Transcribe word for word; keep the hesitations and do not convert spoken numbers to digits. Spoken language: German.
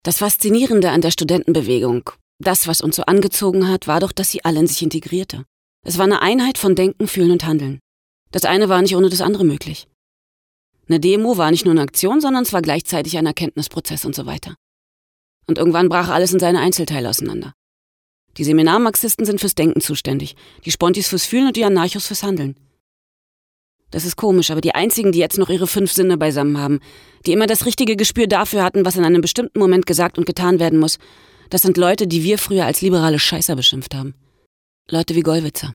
Das Faszinierende an der Studentenbewegung, das, was uns so angezogen hat, war doch, dass sie alle in sich integrierte. Es war eine Einheit von Denken, Fühlen und Handeln. Das eine war nicht ohne das andere möglich. Eine Demo war nicht nur eine Aktion, sondern es war gleichzeitig ein Erkenntnisprozess und so weiter. Und irgendwann brach alles in seine Einzelteile auseinander. Die Seminarmarxisten sind fürs Denken zuständig, die Spontis fürs Fühlen und die Anarchos fürs Handeln. Das ist komisch, aber die einzigen, die jetzt noch ihre fünf Sinne beisammen haben, die immer das richtige Gespür dafür hatten, was in einem bestimmten Moment gesagt und getan werden muss, das sind Leute, die wir früher als liberale Scheißer beschimpft haben. Leute wie Gollwitzer.